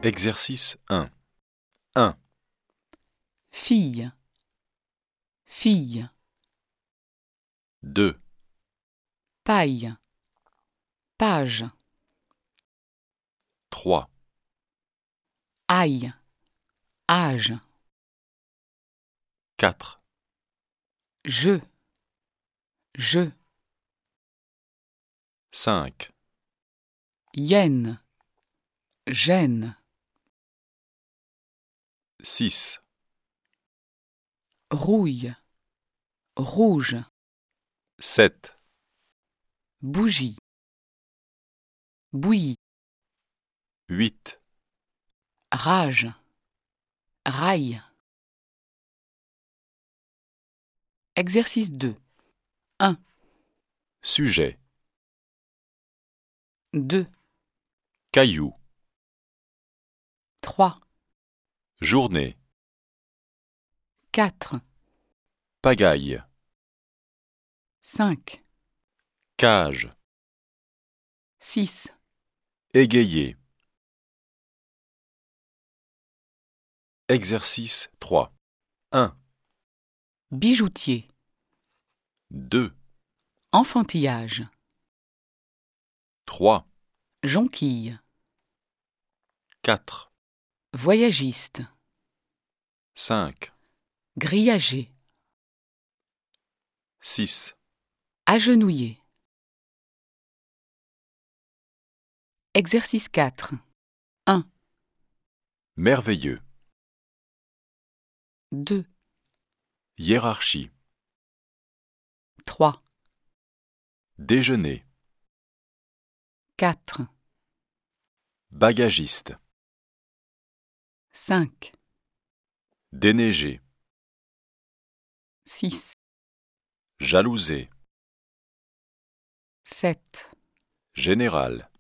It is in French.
Exercice 1. 1, Fille, fille, 2, paille, page, 3, aille, âge, 4, je, 5, hyène, gêne, 6, rouille, rouge, 7, bougie, bouillie, 8, rage, raille. Exercice 2. 1, sujet, 2, caillou, 3, journée, 4, pagaille, 5, cage, 6. égayer. Exercice 3. 1, Bijoutier, 2, enfantillage, 3, jonquille, 4, voyagiste, 5, grillagé, 6, agenouillé. Exercice 4. 1, merveilleux, 2, hiérarchie, 3, déjeuner, 4, bagagiste, 5, déneiger, 6, jalouser, 7. général.